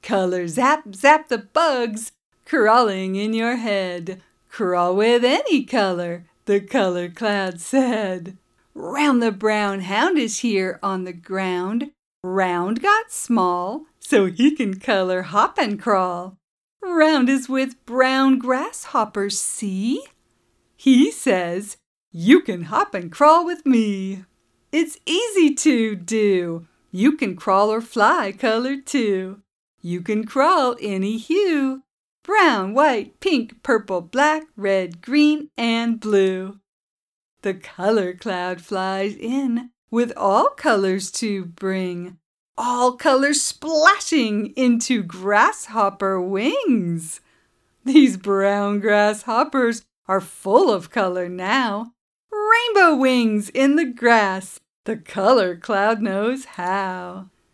Color zap, zap the bugs crawling in your head. Crawl with any color, the color cloud said. Round the brown hound is here on the ground. Round got small, so he can color hop and crawl. Round is with brown grasshoppers, see? He says, you can hop and crawl with me. It's easy to do. You can crawl or fly colored too. You can crawl any hue. Brown, white, pink, purple, black, red, green, and blue. The color cloud flies in with all colors to bring. All colors splashing into grasshopper wings. These brown grasshoppers are full of color now. Rainbow wings in the grass. The color cloud knows how.